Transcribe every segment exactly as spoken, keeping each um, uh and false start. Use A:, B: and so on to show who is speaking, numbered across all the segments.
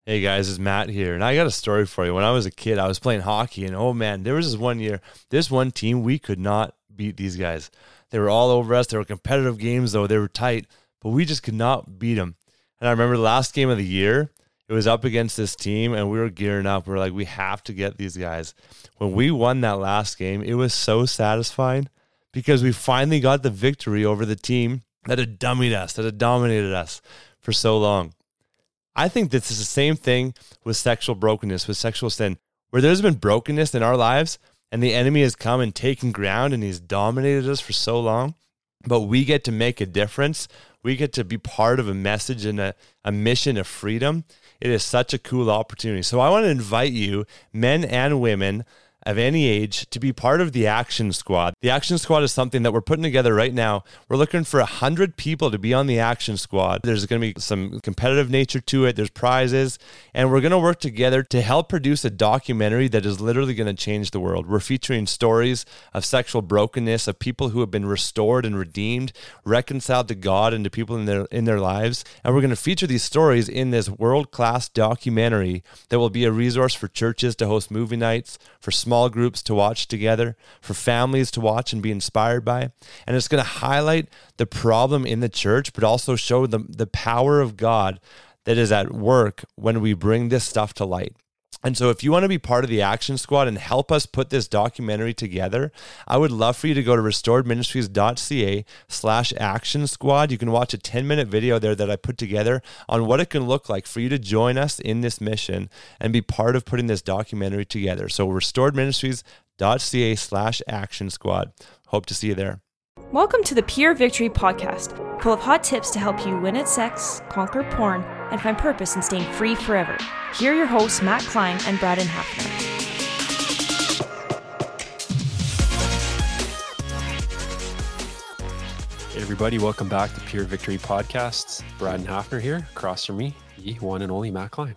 A: Hey guys, it's Matt here, and I got a story for you. When I was a kid, I was playing hockey, and oh man, there was this one year, this one team, we could not beat these guys. They were all over us. They were competitive games, though. They were tight, but we just could not beat them. And I remember the last game of the year, it was up against this team, and we were gearing up. We were like, we have to get these guys. When we won that last game, it was so satisfying because we finally got the victory over the team that had dummied us, that had dominated us for so long. I think this is the same thing with sexual brokenness, with sexual sin, where there's been brokenness in our lives and the enemy has come and taken ground and he's dominated us for so long, but we get to make a difference. We get to be part of a message and a, a mission of freedom. It is such a cool opportunity. So I want to invite you, men and women of any age, to be part of the Action Squad. The Action Squad is something that we're putting together right now. We're looking for one hundred people to be on the Action Squad. There's going to be some competitive nature to it. There's prizes. And we're going to work together to help produce a documentary that is literally going to change the world. We're featuring stories of sexual brokenness, of people who have been restored and redeemed, reconciled to God and to people in their, in their lives. And we're going to feature these stories in this world-class documentary that will be a resource for churches to host movie nights, for small small groups to watch together, for families to watch and be inspired by. And it's going to highlight the problem in the church, but also show the, the power of God that is at work when we bring this stuff to light. And so if you want to be part of the Action Squad and help us put this documentary together, I would love for you to go to restoredministries.ca slash action squad. You can watch a ten-minute video there that I put together on what it can look like for you to join us in this mission and be part of putting this documentary together. So restoredministries.ca slash action squad. Hope to see you there.
B: Welcome to the Pure Victory Podcast, full of hot tips to help you win at sex, conquer porn, and find purpose in staying free forever. Here are your hosts, Matt Klein and Braden Hafner.
C: Hey everybody, welcome back to Pure Victory Podcasts. Braden Hafner here, across from me, the one and only Matt Klein.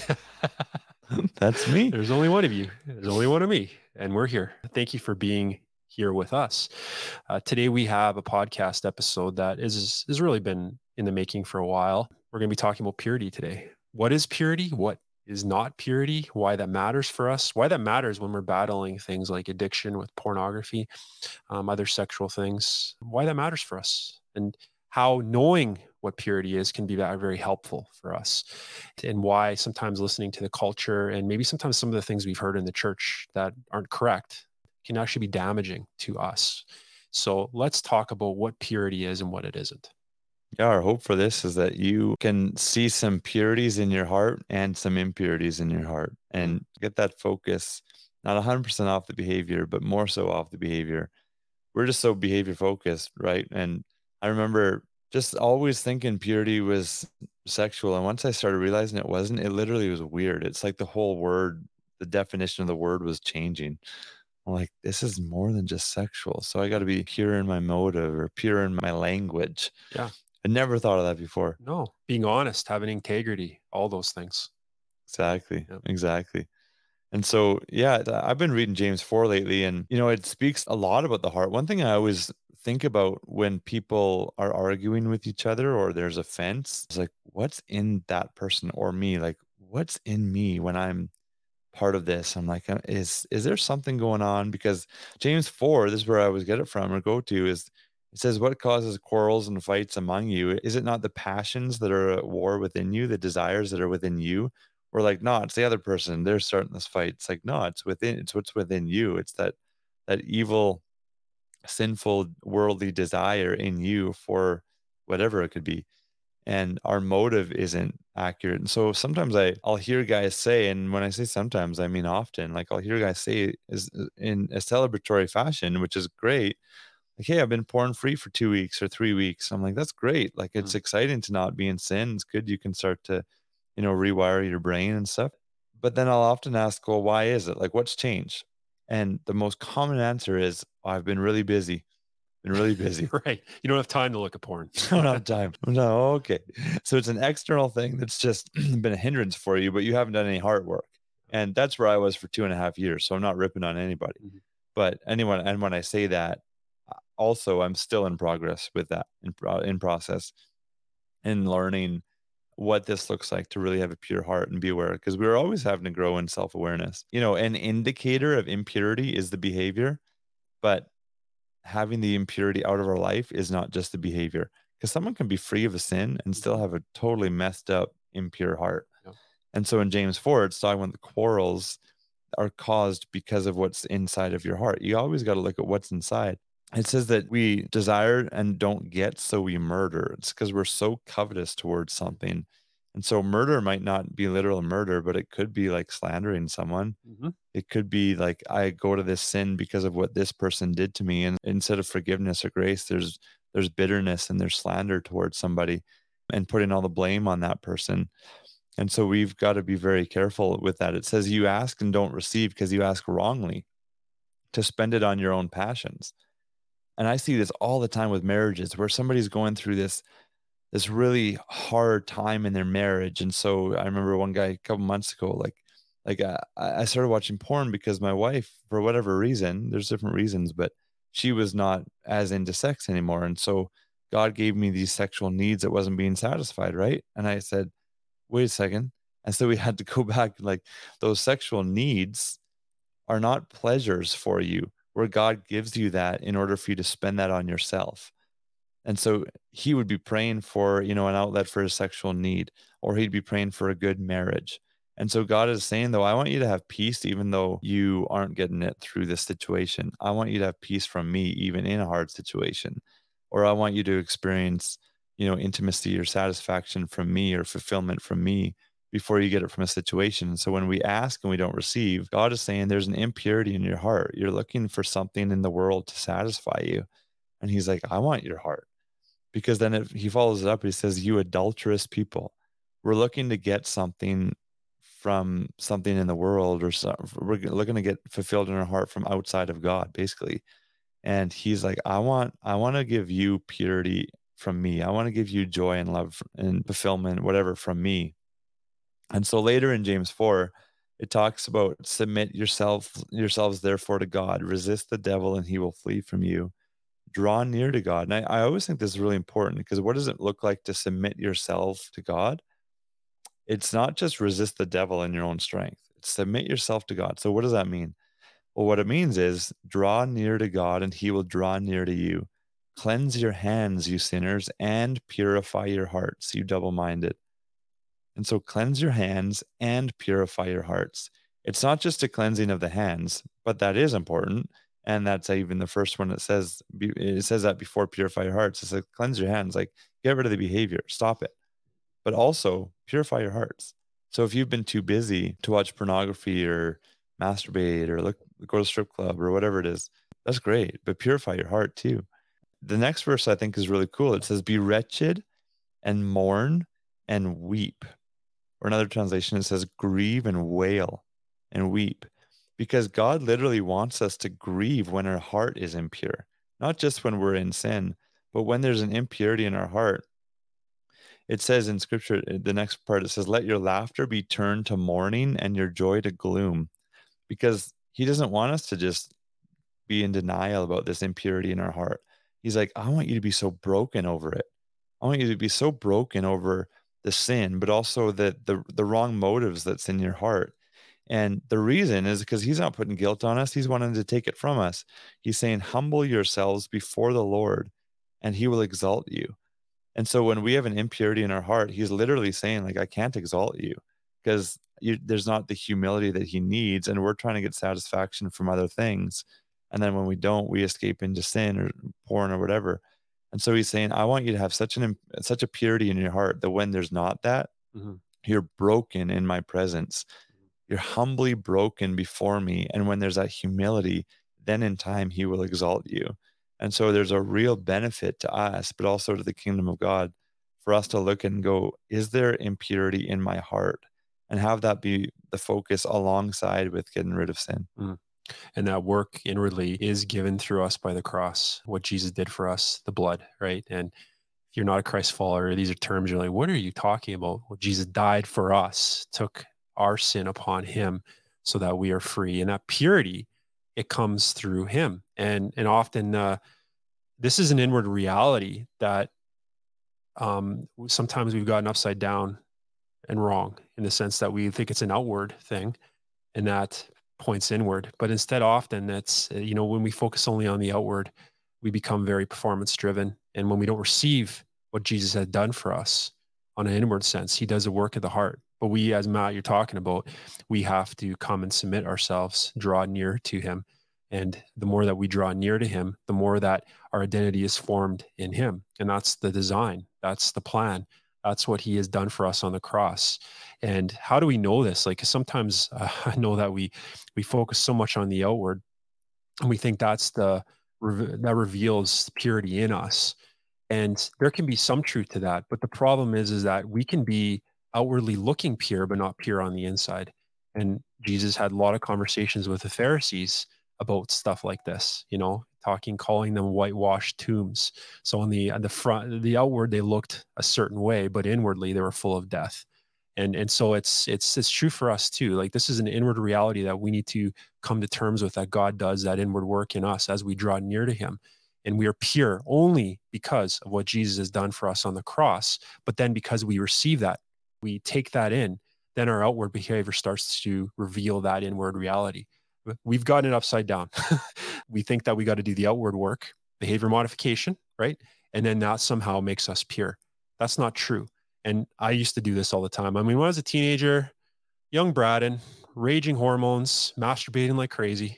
A: That's me.
C: There's only one of you. There's only one of me, and we're here. Thank you for being here with us. Uh, today we have a podcast episode that is has really been in the making for a while. We're going to be talking about purity today. What is purity? What is not purity? Why that matters for us? Why that matters when we're battling things like addiction with pornography, um, other sexual things. Why that matters for us, and how knowing what purity is can be very, very helpful for us, and why sometimes listening to the culture and maybe sometimes some of the things we've heard in the church that aren't correct can actually be damaging to us. So let's talk about what purity is and what it isn't.
A: Yeah, our hope for this is that you can see some purities in your heart and some impurities in your heart and get that focus, not one hundred percent off the behavior, but more so off the behavior. We're just so behavior focused, right? And I remember just always thinking purity was sexual. And once I started realizing it wasn't, it literally was weird. It's like the whole word, the definition of the word was changing. I'm like, this is more than just sexual. So I got to be pure in my motive or pure in my language.
C: Yeah.
A: I never thought of that before.
C: No, being honest, having integrity, all those things.
A: Exactly.
C: Yep.
A: Exactly. And so, yeah, I've been reading James four lately, and, you know, it speaks a lot about the heart. One thing I always think about when people are arguing with each other or there's offense, it's like, what's in that person or me? Like, what's in me when I'm part of this? I'm like, uh, is, is there something going on? Because James four, this is where I always get it from or go to, is it says, what causes quarrels and fights among you? Is it not the passions that are at war within you, the desires that are within you? We're like, no, it's the other person. They're starting this fight. It's like, no, it's within, it's what's within you. It's that, that evil, sinful, worldly desire in you for whatever it could be. And our motive isn't accurate. And so sometimes I, I'll hear guys say, and when I say sometimes, I mean often, like I'll hear guys say is in a celebratory fashion, which is great. Like, hey, I've been porn free for two weeks or three weeks. I'm like, that's great. Like, it's mm. exciting to not be in sin. It's good. You can start to, you know, rewire your brain and stuff. But then I'll often ask, well, why is it? Like, what's changed? And the most common answer is, oh, I've been really busy. Been really busy.
C: Right. You don't have time to look at porn.
A: I don't have time. No, okay. So it's an external thing that's just been a hindrance for you, but you haven't done any hard work. And that's where I was for two and a half years. So I'm not ripping on anybody. Mm-hmm. But anyone, and when I say that, also I'm still in progress with that, in, in process, and learning what this looks like to really have a pure heart and be aware, because we're always having to grow in self-awareness. You know, an indicator of impurity is the behavior, but having the impurity out of our life is not just the behavior, because someone can be free of a sin and still have a totally messed up, impure heart.
C: Yeah.
A: And so in James four, it's talking about the quarrels are caused because of what's inside of your heart. You always got to look at what's inside. It says that we desire and don't get, so we murder. It's because we're so covetous towards something. And so murder might not be literal murder, but it could be like slandering someone.
C: Mm-hmm.
A: It could be like, I go to this sin because of what this person did to me. And instead of forgiveness or grace, there's there's bitterness and there's slander towards somebody and putting all the blame on that person. And so we've got to be very careful with that. It says you ask and don't receive because you ask wrongly to spend it on your own passions. And I see this all the time with marriages where somebody's going through this this really hard time in their marriage. And so I remember one guy a couple months ago, like, like uh, I started watching porn because my wife, for whatever reason, there's different reasons, but she was not as into sex anymore. And so God gave me these sexual needs that wasn't being satisfied, right? And I said, wait a second. And so we had to go back, like, those sexual needs are not pleasures for you, where God gives you that in order for you to spend that on yourself. And so he would be praying for, you know, an outlet for his sexual need, or he'd be praying for a good marriage. And so God is saying, though, I want you to have peace, even though you aren't getting it through this situation. I want you to have peace from me, even in a hard situation. Or I want you to experience, you know, intimacy or satisfaction from me, or fulfillment from me, before you get it from a situation. So when we ask and we don't receive, God is saying there's an impurity in your heart. You're looking for something in the world to satisfy you. And he's like, I want your heart. Because then if he follows it up, he says, you adulterous people, we're looking to get something from something in the world, or so, we're looking to get fulfilled in our heart from outside of God, basically. And he's like, I want, I want to give you purity from me. I want to give you joy and love and fulfillment, whatever, from me. And so later in James four, it talks about submit yourself, yourselves therefore to God, resist the devil and he will flee from you. Draw near to God. And I, I always think this is really important, because what does it look like to submit yourself to God? It's not just resist the devil in your own strength. It's submit yourself to God. So what does that mean? Well, what it means is draw near to God and he will draw near to you. Cleanse your hands, you sinners, and purify your hearts, you double-minded. And so cleanse your hands and purify your hearts. It's not just a cleansing of the hands, but that is important. And that's even the first one that says, it says that before purify your hearts. It's like, cleanse your hands, like get rid of the behavior, stop it. But also purify your hearts. So if you've been too busy to watch pornography or masturbate or look, go to strip club or whatever it is, that's great, but purify your heart too. The next verse I think is really cool. It says, be wretched and mourn and weep. Or another translation, it says, grieve and wail and weep. Because God literally wants us to grieve when our heart is impure, not just when we're in sin, but when there's an impurity in our heart. It says in scripture, the next part, it says, let your laughter be turned to mourning and your joy to gloom. Because he doesn't want us to just be in denial about this impurity in our heart. He's like, I want you to be so broken over it. I want you to be so broken over the sin, but also the the, the wrong motives that's in your heart. And the reason is because he's not putting guilt on us. He's wanting to take it from us. He's saying, humble yourselves before the Lord and he will exalt you. And so when we have an impurity in our heart, he's literally saying, like, I can't exalt you because you, there's not the humility that he needs. And we're trying to get satisfaction from other things. And then when we don't, we escape into sin or porn or whatever. And so he's saying, I want you to have such an such a purity in your heart that when there's not that, mm-hmm. you're broken in my presence. You're humbly broken before me. And when there's that humility, then in time he will exalt you. And so there's a real benefit to us, but also to the kingdom of God, for us to look and go, is there impurity in my heart? And have that be the focus alongside with getting rid of sin.
C: Mm. And that work inwardly is given through us by the cross, what Jesus did for us, the blood, right? And if you're not a Christ follower, these are terms you're like, what are you talking about? Well, Jesus died for us, took our sin upon him so that we are free. And that purity, it comes through him. And, and often uh, this is an inward reality that um, sometimes we've gotten upside down and wrong in the sense that we think it's an outward thing and that points inward. But instead, often it's, uh, you know, when we focus only on the outward, we become very performance driven. And when we don't receive what Jesus had done for us on an inward sense, he does the work of the heart. But we, as Matt, you're talking about, we have to come and submit ourselves, draw near to him. And the more that we draw near to him, the more that our identity is formed in him. And that's the design. That's the plan. That's what he has done for us on the cross. And how do we know this? Like, 'cause sometimes uh, I know that we we focus so much on the outward, and we think that's the that reveals purity in us. And there can be some truth to that, but the problem is is that we can be outwardly looking pure but not pure on the inside. And Jesus had a lot of conversations with the Pharisees about stuff like this, you know, talking, calling them whitewashed tombs. So on the on the front, the outward, they looked a certain way, but inwardly they were full of death. And and so it's it's it's true for us too. Like, this is an inward reality that we need to come to terms with, that God does that inward work in us as we draw near to him. And we are pure only because of what Jesus has done for us on the cross. But then because we receive that, we take that in, then our outward behavior starts to reveal that inward reality. We've gotten it upside down. We think that we got to do the outward work, behavior modification, right? And then that somehow makes us pure. That's not true. And I used to do this all the time. I mean, when I was a teenager, young Braden, raging hormones, masturbating like crazy.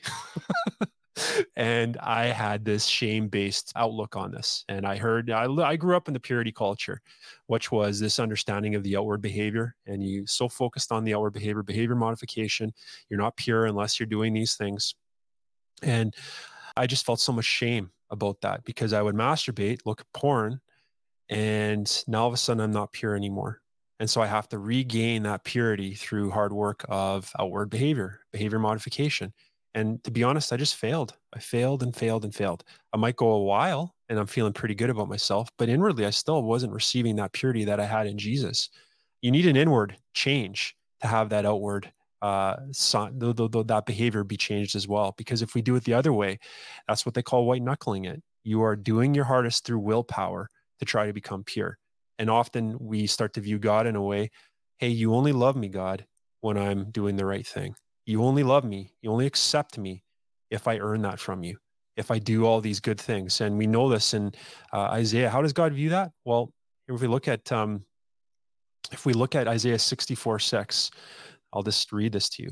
C: And I had this shame-based outlook on this. And I heard, I, I grew up in the purity culture, which was this understanding of the outward behavior. And you so focused on the outward behavior, behavior modification. You're not pure unless you're doing these things. And I just felt so much shame about that, because I would masturbate, look at porn, and now all of a sudden I'm not pure anymore. And so I have to regain that purity through hard work of outward behavior, behavior modification. And to be honest, I just failed. I failed and failed and failed. I might go a while and I'm feeling pretty good about myself, but inwardly I still wasn't receiving that purity that I had in Jesus. You need an inward change to have that outward uh, so, th- th- th- that behavior be changed as well. Because if we do it the other way, that's what they call white knuckling it. You are doing your hardest through willpower to try to become pure. And often we start to view God in a way, hey, you only love me, God, when I'm doing the right thing. You only love me. You only accept me if I earn that from you, if I do all these good things. And we know this in uh, Isaiah. How does God view that? Well, if we look at um, if we look at Isaiah sixty-four six, I'll just read this to you.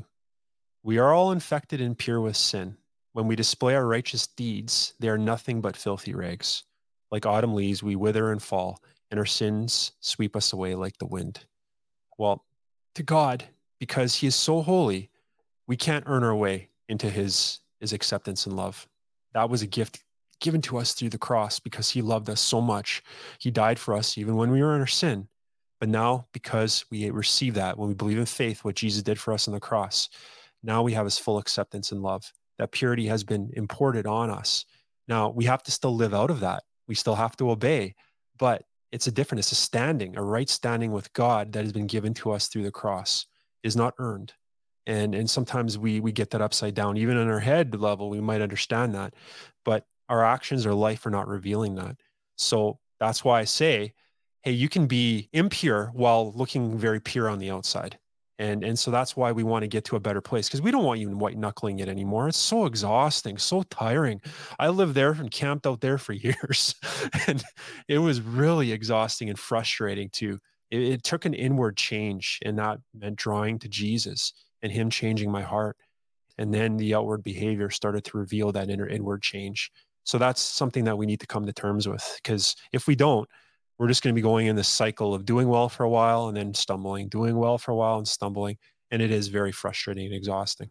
C: We are all infected and pure with sin. When we display our righteous deeds, they are nothing but filthy rags. Like autumn leaves, we wither and fall, and our sins sweep us away like the wind. Well, to God, because he is so holy, we can't earn our way into his, his acceptance and love. That was a gift given to us through the cross because he loved us so much. He died for us even when we were in our sin. But now, because we receive that, when we believe in faith, what Jesus did for us on the cross, now we have his full acceptance and love. That purity has been imported on us. Now, we have to still live out of that. We still have to obey, but it's a different, it's a standing, a right standing with God that has been given to us through the cross. It is not earned. And, and sometimes we, we get that upside down. Even in our head level, we might understand that, but our actions or life are not revealing that. So that's why I say, hey, you can be impure while looking very pure on the outside. And, and so that's why we want to get to a better place, because we don't want you white knuckling it anymore. It's so exhausting, so tiring. I lived there and camped out there for years, and it was really exhausting and frustrating too. It, it took an inward change, and that meant drawing to Jesus and him changing my heart. And then the outward behavior started to reveal that inner inward change. So that's something that we need to come to terms with, because if we don't, we're just going to be going in this cycle of doing well for a while and then stumbling, doing well for a while and stumbling. And it is very frustrating and exhausting.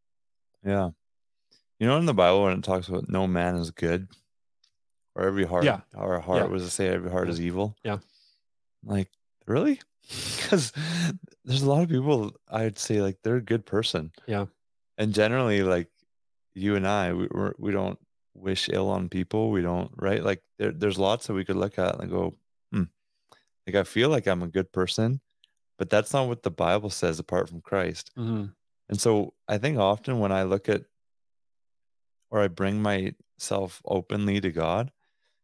A: Yeah. You know, in the Bible, when it talks about no man is good, or every heart,
C: yeah.
A: our heart
C: yeah.
A: was to say every heart
C: yeah.
A: is evil.
C: Yeah.
A: Like, really? Because there's a lot of people, I'd say, like, they're a good person.
C: Yeah.
A: And generally, like you and I, we we're, we don't wish ill on people. We don't, right? Like there, there's lots that we could look at and go, hmm, like I feel like I'm a good person, but that's not what the Bible says apart from Christ.
C: Mm-hmm.
A: And so I think often when I look at, or I bring myself openly to God,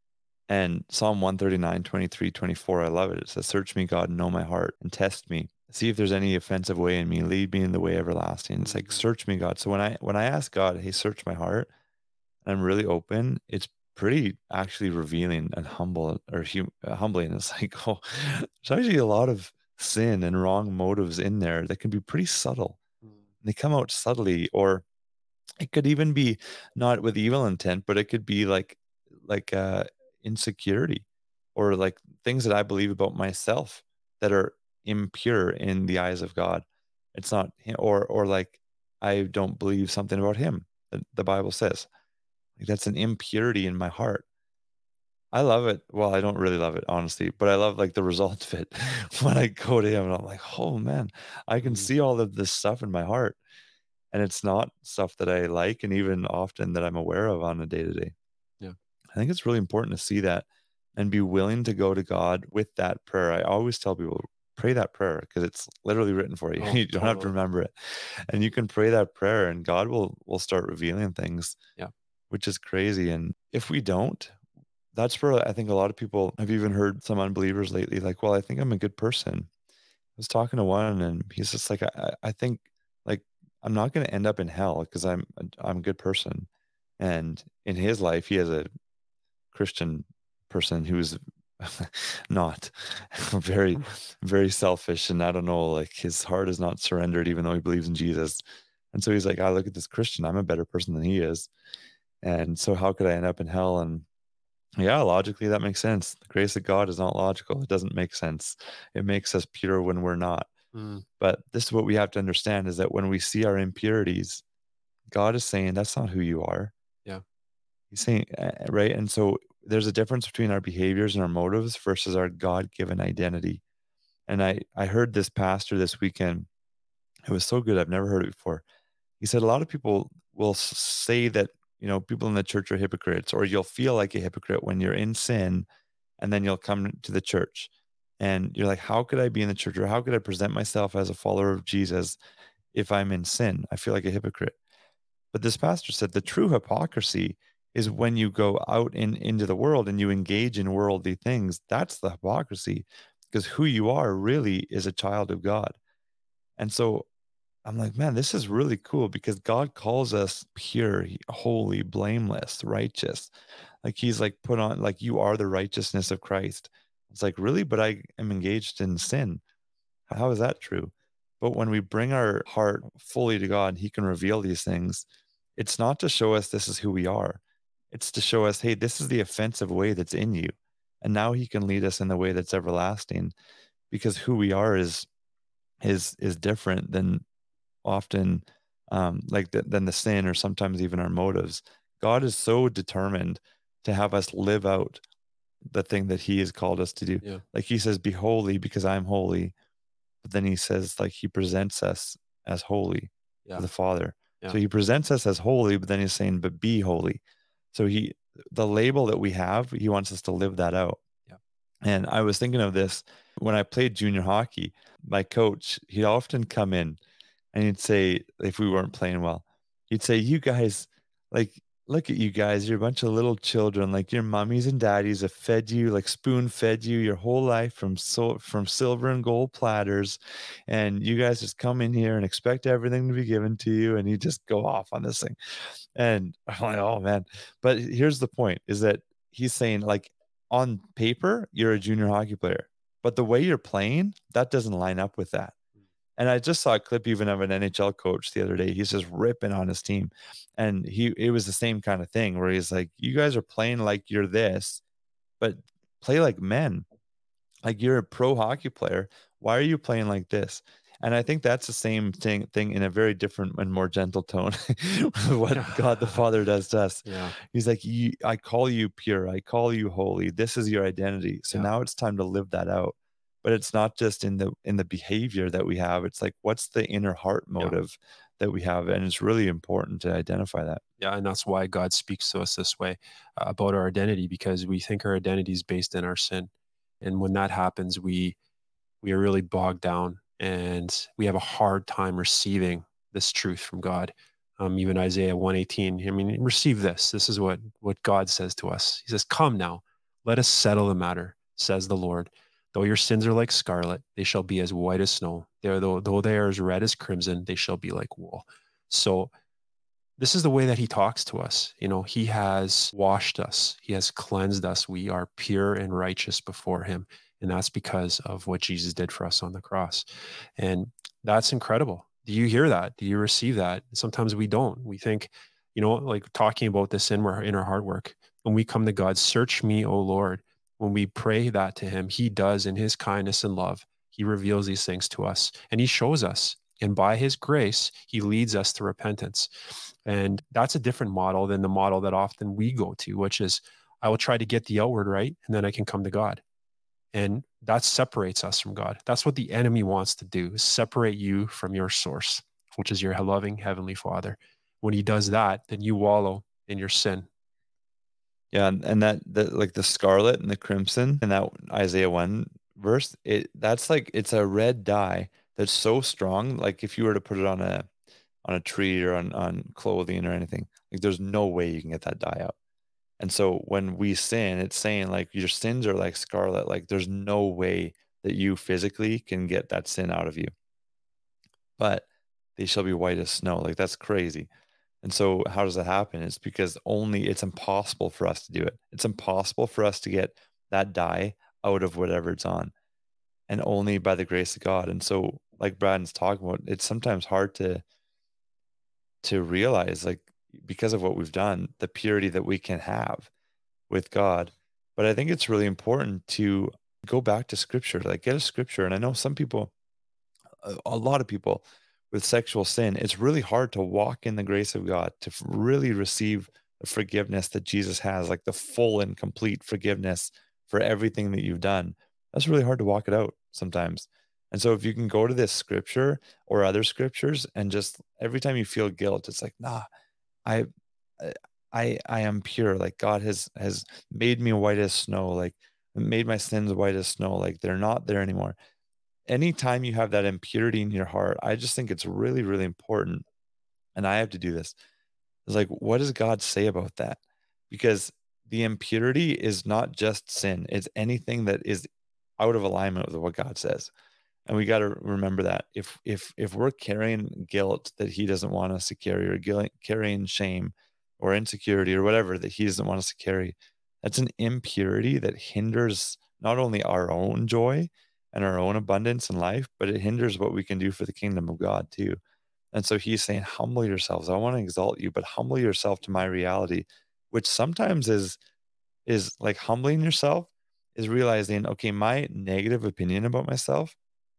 A: and Psalm one thirty-nine, twenty-three, twenty-four, I love it. It says, search me, God, and know my heart, and test me see if there's any offensive way in me, lead me in the way everlasting. It's like,
C: Mhm.
A: search me, God. So when I when I ask God, hey, search my heart, and I'm really open, it's pretty actually revealing and humble or hum- uh, humbling. It's like, oh, there's actually a lot of sin and wrong motives in there that can be pretty subtle.
C: Mm.
A: They come out subtly, or it could even be not with evil intent, but it could be like like uh insecurity, or like things that I believe about myself that are impure in the eyes of God. It's not hi- or or like I don't believe something about him that the Bible says. Like that's an impurity in my heart. I love it. Well, I don't really love it, honestly, but I love like the result of it when I go to him and I'm like, oh man, I can
C: Mm.
A: see all of this stuff in my heart. And it's not stuff that I like and even often that I'm aware of on a day to day.
C: Yeah.
A: I think it's really important to see that and be willing to go to God with that prayer. I always tell people, pray that prayer because it's literally written for you.
C: Oh,
A: You don't have to
C: totally.
A: remember it. And you can pray that prayer and God will will start revealing things,
C: Yeah.
A: which is crazy. And if we don't, that's where I think a lot of people have even heard some unbelievers lately, like, well, I think I'm a good person. I was talking to one and he's just like, I, I I think like I'm not going to end up in hell because I'm I'm a good person. And in his life, he has a Christian person who's not very, very selfish. And I don't know, like his heart is not surrendered, even though he believes in Jesus. And so he's like, I look at this Christian, I'm a better person than he is. And so how could I end up in hell? And yeah, logically, that makes sense. The grace of God is not logical. It doesn't make sense. It makes us pure when we're not.
C: Mm.
A: But this is what we have to understand is that when we see our impurities, God is saying, that's not who you are.
C: Yeah.
A: He's saying, uh, right? And so there's a difference between our behaviors and our motives versus our God given identity. And I, I heard this pastor this weekend. It was so good. I've never heard it before. He said, a lot of people will s- say that, you know, people in the church are hypocrites, or you'll feel like a hypocrite when you're in sin and then you'll come to the church and you're like, how could I be in the church, or how could I present myself as a follower of Jesus if I'm in sin? I feel like a hypocrite. But this pastor said the true hypocrisy is when you go out in into the world and you engage in worldly things. That's the hypocrisy, because who you are really is a child of God. And so I'm like, man, this is really cool because God calls us pure, holy, blameless, righteous. Like he's like put on, like you are the righteousness of Christ. It's like, really? But I am engaged in sin. How is that true? But when we bring our heart fully to God, he can reveal these things. It's not to show us this is who we are. It's to show us, hey, this is the offensive way that's in you. And now he can lead us in the way that's everlasting, because who we are is is is different than often um, like the, than the sin, or sometimes even our motives. God is so determined to have us live out the thing that he has called us to do.
C: Yeah.
A: Like he says, be holy because I'm holy. But then he says, like, he presents us as holy
C: Yeah.
A: to the Father.
C: Yeah.
A: So he presents us as holy, but then he's saying, but be holy. So he, the label that we have, he wants us to live that out.
C: Yeah.
A: And I was thinking of this when I played junior hockey. My coach, he'd often come in and he'd say, if we weren't playing well, he'd say, you guys, like, look at you guys. You're a bunch of little children. Like your mummies and daddies have fed you, like spoon fed you your whole life from so from silver and gold platters. And you guys just come in here and expect everything to be given to you. And you just go off on this thing. And I'm like, oh man. But here's the point is that he's saying, like, on paper, you're a junior hockey player, but the way you're playing, that doesn't line up with that. And I just saw a clip even of an N H L coach the other day. He's just ripping on his team. And he it was the same kind of thing where he's like, you guys are playing like you're this, but play like men. Like you're a pro hockey player. Why are you playing like this? And I think that's the same thing thing in a very different and more gentle tone. What God the Father does to us.
C: Yeah.
A: He's like, you, I call you pure. I call you holy. This is your identity. So
C: Yeah.
A: now it's time to live that out. But it's not just in the in the behavior that we have. It's like, what's the inner heart motive that we have? And it's really important to identify that.
C: Yeah. And that's why God speaks to us this way uh, about our identity, because we think our identity is based in our sin. And when that happens, we we are really bogged down and we have a hard time receiving this truth from God. Um, even Isaiah one eighteen, I mean, receive this. This is what, what God says to us. He says, come now, let us settle the matter, says the Lord. Though your sins are like scarlet, they shall be as white as snow. They're, though, though they are as red as crimson, they shall be like wool. So this is the way that he talks to us. You know, he has washed us. He has cleansed us. We are pure and righteous before him. And that's because of what Jesus did for us on the cross. And that's incredible. Do you hear that? Do you receive that? Sometimes we don't. We think, you know, like talking about this in our, in our heart work, when we come to God, search me, O Lord. When we pray that to him, he does in his kindness and love. He reveals these things to us and he shows us. And by his grace, he leads us to repentance. And that's a different model than the model that often we go to, which is I will try to get the outward right, and then I can come to God. And that separates us from God. That's what the enemy wants to do, is separate you from your source, which is your loving Heavenly Father. When he does that, then you wallow in your sin.
A: Yeah, and, and that, that like the scarlet and the crimson in that Isaiah one verse, it that's like it's a red dye that's so strong. Like if you were to put it on a on a tree or on, on clothing or anything, like there's no way you can get that dye out. And so when we sin, it's saying like your sins are like scarlet. Like there's no way that you physically can get that sin out of you, but they shall be white as snow. Like that's crazy. And so how does that happen? It's because only it's impossible for us to do it. It's impossible for us to get that dye out of whatever it's on, and only by the grace of God. And so like Braden's talking about, it's sometimes hard to, to realize, like, because of what we've done, the purity that we can have with God. But I think it's really important to go back to scripture, like get a scripture. And I know some people, a, a lot of people with sexual sin, it's really hard to walk in the grace of God, to f- really receive the forgiveness that Jesus has, like the full and complete forgiveness for everything that you've done. That's really hard to walk it out sometimes. And so if you can go to this scripture or other scriptures and just every time you feel guilt, it's like, nah, I, I, I am pure. Like God has, has made me white as snow, like made my sins white as snow. Like they're not there anymore. Anytime you have that impurity in your heart, I just think it's really, really important. And I have to do this. It's like, what does God say about that? Because the impurity is not just sin. It's anything that is out of alignment with what God says. And we got to remember that if, if, if we're carrying guilt that he doesn't want us to carry, or guilt, carrying shame or insecurity or whatever that he doesn't want us to carry, that's an impurity that hinders not only our own joy and our own abundance in life, but it hinders what we can do for the kingdom of God too. And so he's saying, humble yourselves. I want to exalt you, but humble yourself to my reality, which sometimes is, is like humbling yourself is realizing, okay, my negative opinion about myself,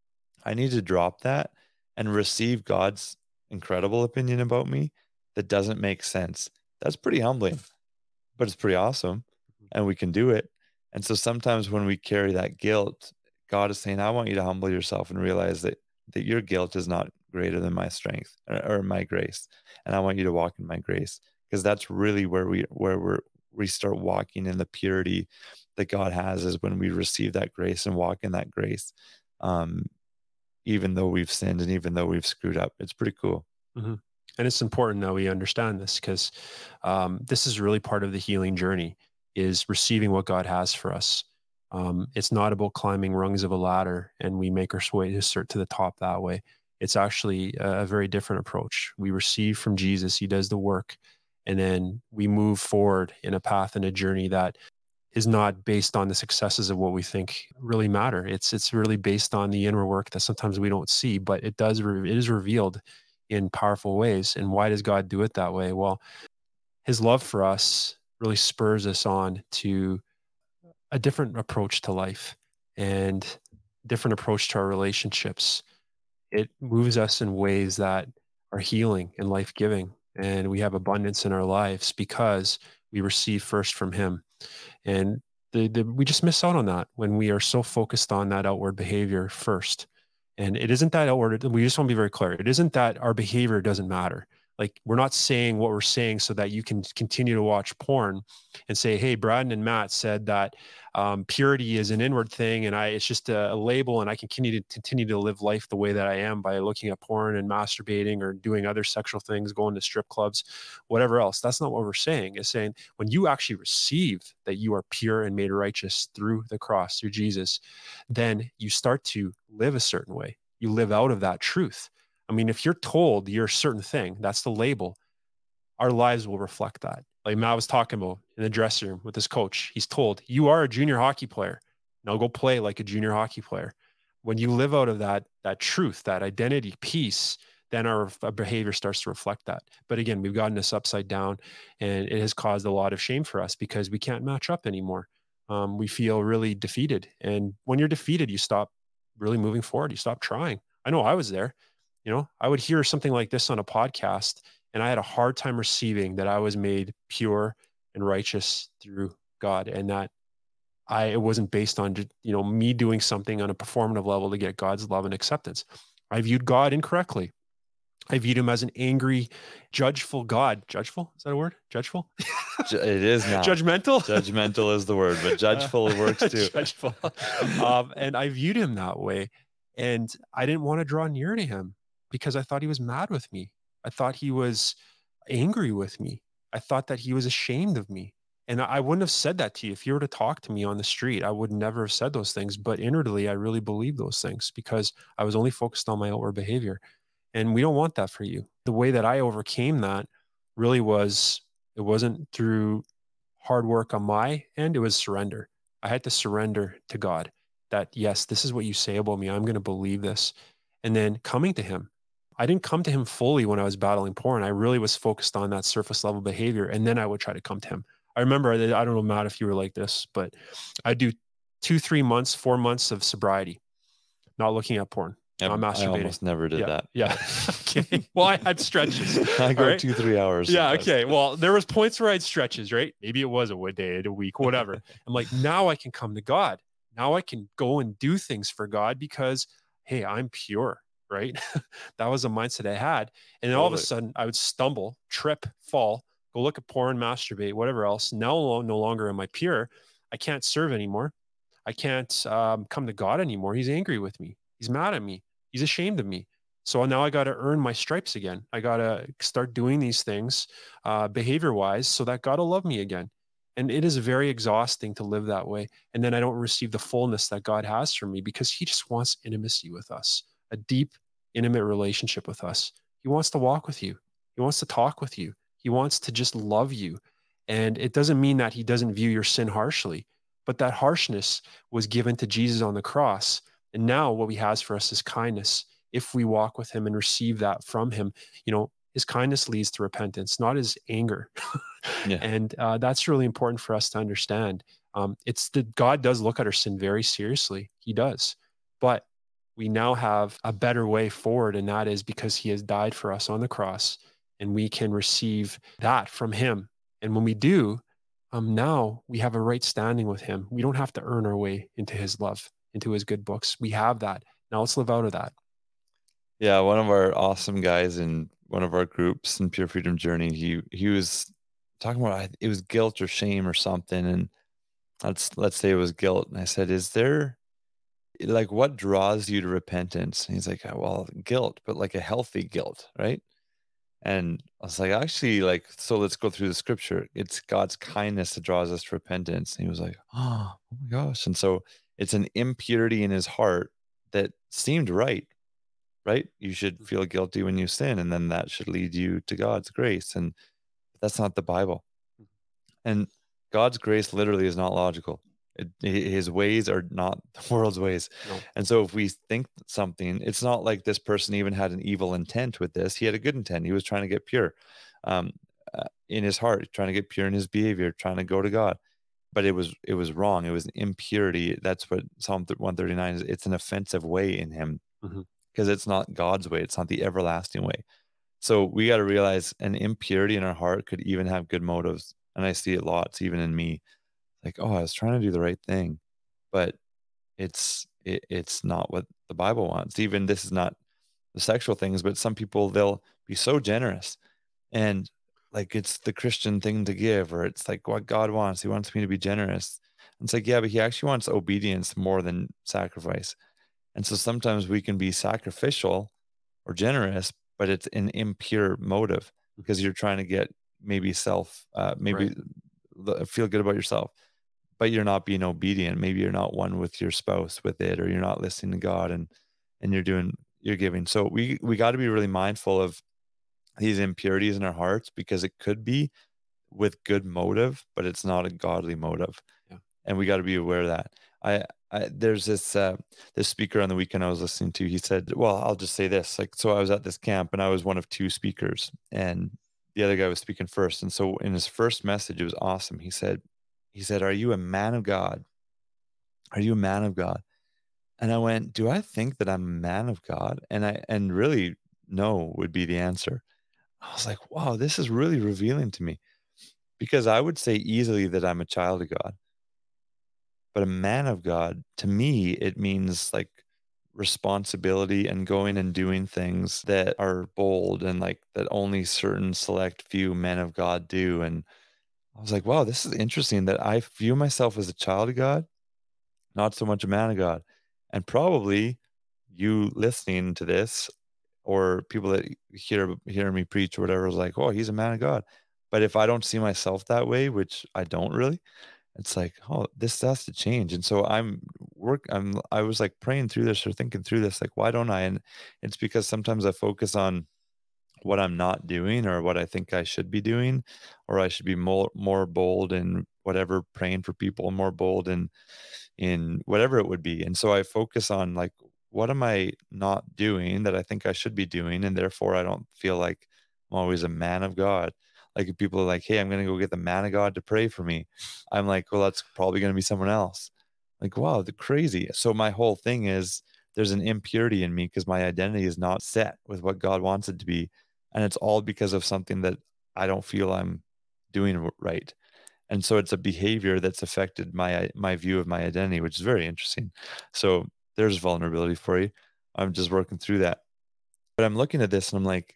A: I need to drop that and receive God's incredible opinion about me that doesn't make sense. That's pretty humbling, but it's pretty awesome. And we can do it. And so sometimes when we carry that guilt, God is saying, I want you to humble yourself and realize that, that your guilt is not greater than my strength or, or my grace. And I want you to walk in my grace, because that's really where we, where we're, we start walking in the purity that God has, is when we receive that grace and walk in that grace. Um, even though we've sinned and even though we've screwed up. It's pretty cool.
C: Mm-hmm. And it's important that we understand this, because um, this is really part of the healing journey, is receiving what God has for us. Um, it's not about climbing rungs of a ladder and we make our way to the top that way. It's actually a very different approach. We receive from Jesus, he does the work, and then we move forward in a path and a journey that is not based on the successes of what we think really matter. It's it's really based on the inner work that sometimes we don't see, but it does re- it is revealed in powerful ways. And why does God do it that way? Well, his love for us really spurs us on to a different approach to life and different approach to our relationships. It moves us in ways that are healing and life-giving, and we have abundance in our lives because we receive first from him. And the, the, we just miss out on that when we are so focused on that outward behavior first. And it isn't that outward. We just want to be very clear. It isn't that our behavior doesn't matter. Like, we're not saying what we're saying so that you can continue to watch porn and say, hey, Braden and Matt said that um, purity is an inward thing, and I it's just a, a label, and I can continue to continue to live life the way that I am by looking at porn and masturbating or doing other sexual things, going to strip clubs, whatever else. That's not what we're saying. It's saying when you actually receive that you are pure and made righteous through the cross, through Jesus, then you start to live a certain way. You live out of that truth. I mean, if you're told you're a certain thing, that's the label. Our lives will reflect that. Like Matt was talking about in the dressing room with his coach, he's told, you are a junior hockey player. Now go play like a junior hockey player. When you live out of that, that truth, that identity piece, then our, our behavior starts to reflect that. But again, we've gotten this upside down, and it has caused a lot of shame for us because we can't match up anymore. Um, we feel really defeated. And when you're defeated, you stop really moving forward. You stop trying. I know I was there. You know, I would hear something like this on a podcast, and I had a hard time receiving that I was made pure and righteous through God, and that I it wasn't based on, you know, me doing something on a performative level to get God's love and acceptance. I viewed God incorrectly. I viewed him as an angry, judgeful God. Judgeful? Is that a word? Judgeful?
A: It is now.
C: Judgmental?
A: Judgmental is the word, but judgeful works too.
C: Judgeful. Um, and I viewed him that way. And I didn't want to draw near to him because I thought he was mad with me. I thought he was angry with me. I thought that he was ashamed of me. And I wouldn't have said that to you. If you were to talk to me on the street, I would never have said those things. But inwardly, I really believed those things because I was only focused on my outward behavior. And we don't want that for you. The way that I overcame that really was, it wasn't through hard work on my end, it was surrender. I had to surrender to God that, yes, this is what you say about me. I'm going to believe this. And then coming to him. I didn't come to him fully when I was battling porn. I really was focused on that surface level behavior. And then I would try to come to him. I remember, I don't know, Matt, if you were like this, but I do two, three months, four months of sobriety, not looking at porn. I'm masturbating.
A: I almost never did
C: yeah,
A: that.
C: Yeah. Okay. Well, I had stretches.
A: I go
C: right?
A: two, three hours.
C: Yeah.
A: Sometimes.
C: Okay. Well, there was points where I had stretches, right? Maybe it was a day, a week, whatever. I'm like, now I can come to God. Now I can go and do things for God because, hey, I'm pure, right? That was a mindset I had. And then all of a sudden I would stumble, trip, fall, go look at porn, masturbate, whatever else. Now no longer am I pure. I can't serve anymore. I can't um, come to God anymore. He's angry with me. He's mad at me. He's ashamed of me. So now I got to earn my stripes again. I got to start doing these things uh, behavior-wise so that God will love me again. And it is very exhausting to live that way. And then I don't receive the fullness that God has for me because he just wants intimacy with us, a deep, intimate relationship with us. He wants to walk with you. He wants to talk with you. He wants to just love you. And it doesn't mean that he doesn't view your sin harshly, but that harshness was given to Jesus on the cross. And now what he has for us is kindness. If we walk with him and receive that from him, you know, his kindness leads to repentance, not his anger. Yeah. And uh, that's really important for us to understand. Um, it's that God does look at our sin very seriously. He does. But we now have a better way forward. And that is because he has died for us on the cross and we can receive that from him. And when we do, um, now we have a right standing with him. We don't have to earn our way into his love, into his good books. We have that. Now let's live out of that.
A: Yeah. One of our awesome guys in one of our groups in Pure Freedom Journey, he, he was talking about, it was guilt or shame or something. And let's, let's say it was guilt. And I said, is there like, what draws you to repentance? And he's like, well, guilt, but like a healthy guilt. Right. And I was like, actually, like, so let's go through the scripture. It's God's kindness that draws us to repentance. And he was like, oh, oh my gosh. And so it's an impurity in his heart that seemed right, right? You should feel guilty when you sin, and then that should lead you to God's grace. And that's not the Bible. And God's grace literally is not logical. It, his ways are not the world's ways. No. And so if we think something, it's not like this person even had an evil intent with this. He had a good intent. He was trying to get pure um, uh, in his heart, trying to get pure in his behavior, trying to go to God. But it was it was wrong. It was an impurity. That's what Psalm one thirty-nine is. It's an offensive way in him because mm-hmm. it's not God's way. It's not the everlasting way. So we got to realize an impurity in our heart could even have good motives. And I see it lots, even in me. Like, oh, I was trying to do the right thing, but it's it, it's not what the Bible wants. Even this is not the sexual things, but some people, they'll be so generous And like, it's the Christian thing to give, or it's like what God wants. He wants me to be generous. And it's like, yeah, but he actually wants obedience more than sacrifice. And so sometimes we can be sacrificial or generous, but it's an impure motive because you're trying to get maybe self, uh, maybe right. feel good about yourself, but you're not being obedient. Maybe you're not one with your spouse with it, or you're not listening to God, and, and you're doing, you're giving. So we, we got to be really mindful of these impurities in our hearts, because it could be with good motive, but it's not a godly motive. Yeah. And we got to be aware of that. I, I there's this uh, this speaker on the weekend I was listening to. He said, well, I'll just say this. Like, so I was at this camp and I was one of two speakers, and the other guy was speaking first. And so in his first message, it was awesome. He said, he said, "Are you a man of God? Are you a man of God?" And I went, "Do I think that I'm a man of God?" And I and really, no would be the answer. I was like, wow, this is really revealing to me, because I would say easily that I'm a child of God. But a man of God, to me, it means like responsibility and going and doing things that are bold and like that only certain select few men of God do. And I was like, wow, this is interesting that I view myself as a child of God, not so much a man of God. And probably you listening to this, or people that hear hear me preach or whatever, is like, oh, he's a man of God. But if I don't see myself that way, which I don't really, it's like, oh, this has to change. And so I'm work. I'm. I was like praying through this or thinking through this, like, why don't I? And it's because sometimes I focus on what I'm not doing or what I think I should be doing, or I should be more more bold in whatever, praying for people, more bold in in whatever it would be. And so I focus on like, what am I not doing that I think I should be doing? And therefore I don't feel like I'm always a man of God. Like if people are like, hey, I'm going to go get the man of God to pray for me, I'm like, well, that's probably going to be someone else. Like, wow, the crazy. So my whole thing is there's an impurity in me because my identity is not set with what God wants it to be. And it's all because of something that I don't feel I'm doing right. And so it's a behavior that's affected my my view of my identity, which is very interesting. So there's vulnerability for you. I'm just working through that. But I'm looking at this and I'm like,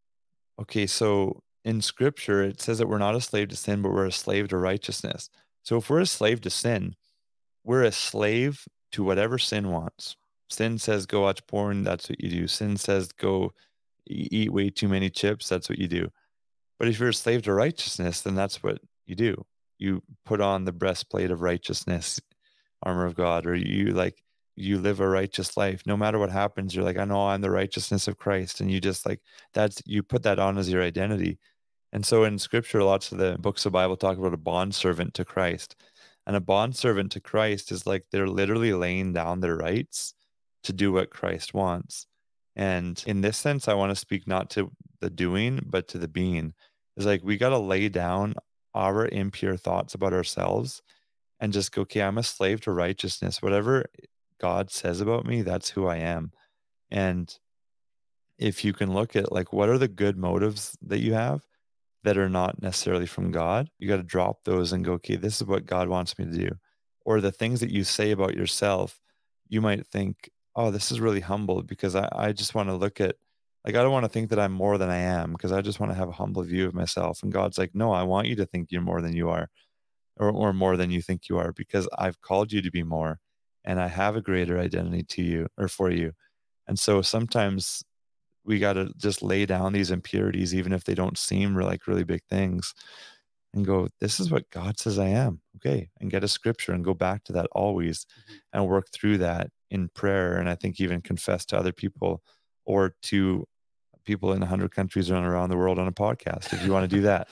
A: okay, so in scripture, it says that we're not a slave to sin, but we're a slave to righteousness. So if we're a slave to sin, we're a slave to whatever sin wants. Sin says go watch porn, that's what you do. Sin says go eat way too many chips, that's what you do. But if you're a slave to righteousness, then that's what you do. You put on the breastplate of righteousness, armor of God, or you like, you live a righteous life. No matter what happens, you're like, I know I'm the righteousness of Christ. And you just like, that's, you put that on as your identity. And so in scripture, lots of the books of the Bible talk about a bondservant to Christ. And a bondservant to Christ is like, they're literally laying down their rights to do what Christ wants. And in this sense, I want to speak not to the doing, but to the being. It's like, we got to lay down our impure thoughts about ourselves and just go, okay, I'm a slave to righteousness. Whatever God says about me, that's who I am. And if you can look at like, what are the good motives that you have that are not necessarily from God, you got to drop those and go, okay, this is what God wants me to do. Or the things that you say about yourself, you might think, oh, this is really humble because I, I just want to look at, like, I don't want to think that I'm more than I am because I just want to have a humble view of myself. And God's like, no, I want you to think you're more than you are, or, or more than you think you are, because I've called you to be more and I have a greater identity to you or for you. And so sometimes we got to just lay down these impurities, even if they don't seem like really big things, and go, this is what God says I am. Okay. And get a scripture and go back to that always, mm-hmm. and work through that in prayer. And I think even confess to other people or to people in a hundred countries around the world on a podcast, if you want to do that.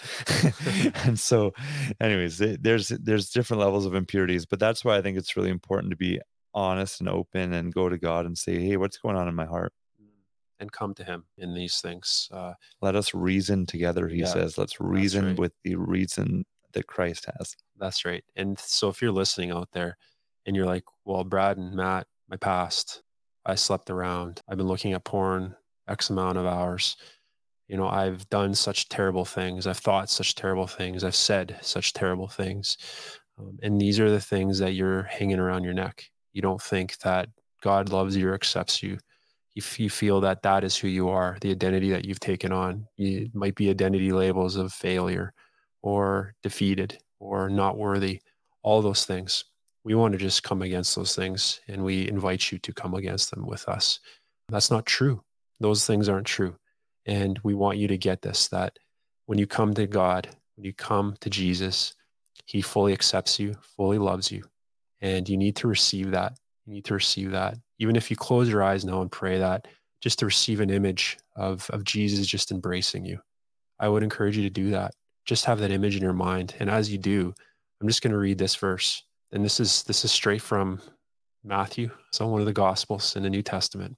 A: And so anyways, there's, there's different levels of impurities, but that's why I think it's really important to be honest and open and go to God and say, hey, what's going on in my heart?
C: And come to him in these things. Uh,
A: Let us reason together, he yeah, says. Let's reason right. with the reason that Christ has.
C: That's right. And so if you're listening out there and you're like, well, Brad and Matt, my past, I slept around. I've been looking at porn X amount of hours. You know, I've done such terrible things. I've thought such terrible things. I've said such terrible things. Um, and these are the things that you're hanging around your neck. You don't think that God loves you or accepts you. if you feel that that is who you are, the identity that you've taken on, it might be identity labels of failure or defeated or not worthy, all those things. We want to just come against those things, and we invite you to come against them with us. That's not true. Those things aren't true. And we want you to get this, that when you come to God, when you come to Jesus, he fully accepts you, fully loves you. And you need to receive that. You need to receive that. Even if you close your eyes now and pray that, just to receive an image of, of Jesus just embracing you. I would encourage you to do that. Just have that image in your mind. And as you do, I'm just going to read this verse. And this is this is straight from Matthew. It's on one of the Gospels in the New Testament.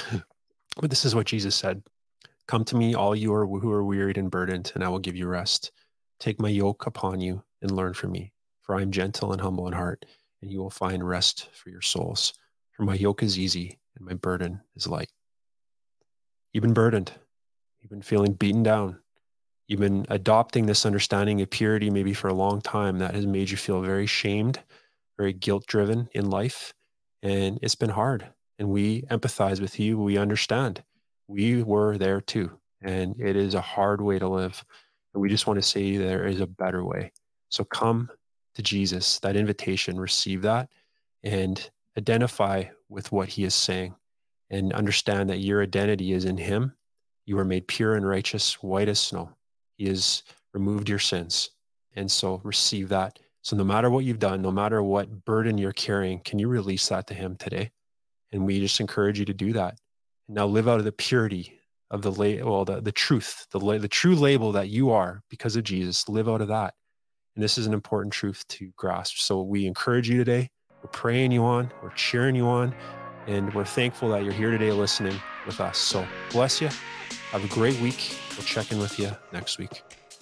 C: But this is what Jesus said. Come to me, all you are who are wearied and burdened, and I will give you rest. Take my yoke upon you and learn from me, for I am gentle and humble in heart, and you will find rest for your souls. For my yoke is easy and my burden is light. You've been burdened. You've been feeling beaten down. You've been adopting this understanding of purity maybe for a long time that has made you feel very shamed, very guilt-driven in life. And it's been hard. And we empathize with you. We understand. We were there too. And it is a hard way to live. And we just want to say there is a better way. So come to Jesus, that invitation, receive that, and identify with what he is saying, and understand that your identity is in him. You are made pure and righteous, white as snow. He has removed your sins. And so receive that. So no matter what you've done, no matter what burden you're carrying, can you release that to him today? And we just encourage you to do that. And now live out of the purity of the, la- well, the, the truth, the, la- the true label that you are because of Jesus. Live out of that. And this is an important truth to grasp. So we encourage you today. We're praying you on. We're cheering you on. And we're thankful that you're here today listening with us. So bless you. Have a great week. We'll check in with you next week.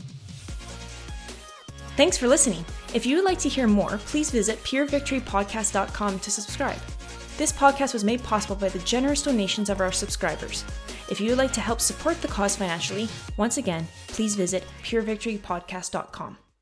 B: Thanks for listening. If you would like to hear more, please visit pure victory podcast dot com to subscribe. This podcast was made possible by the generous donations of our subscribers. If you would like to help support the cause financially, once again, please visit pure victory podcast dot com.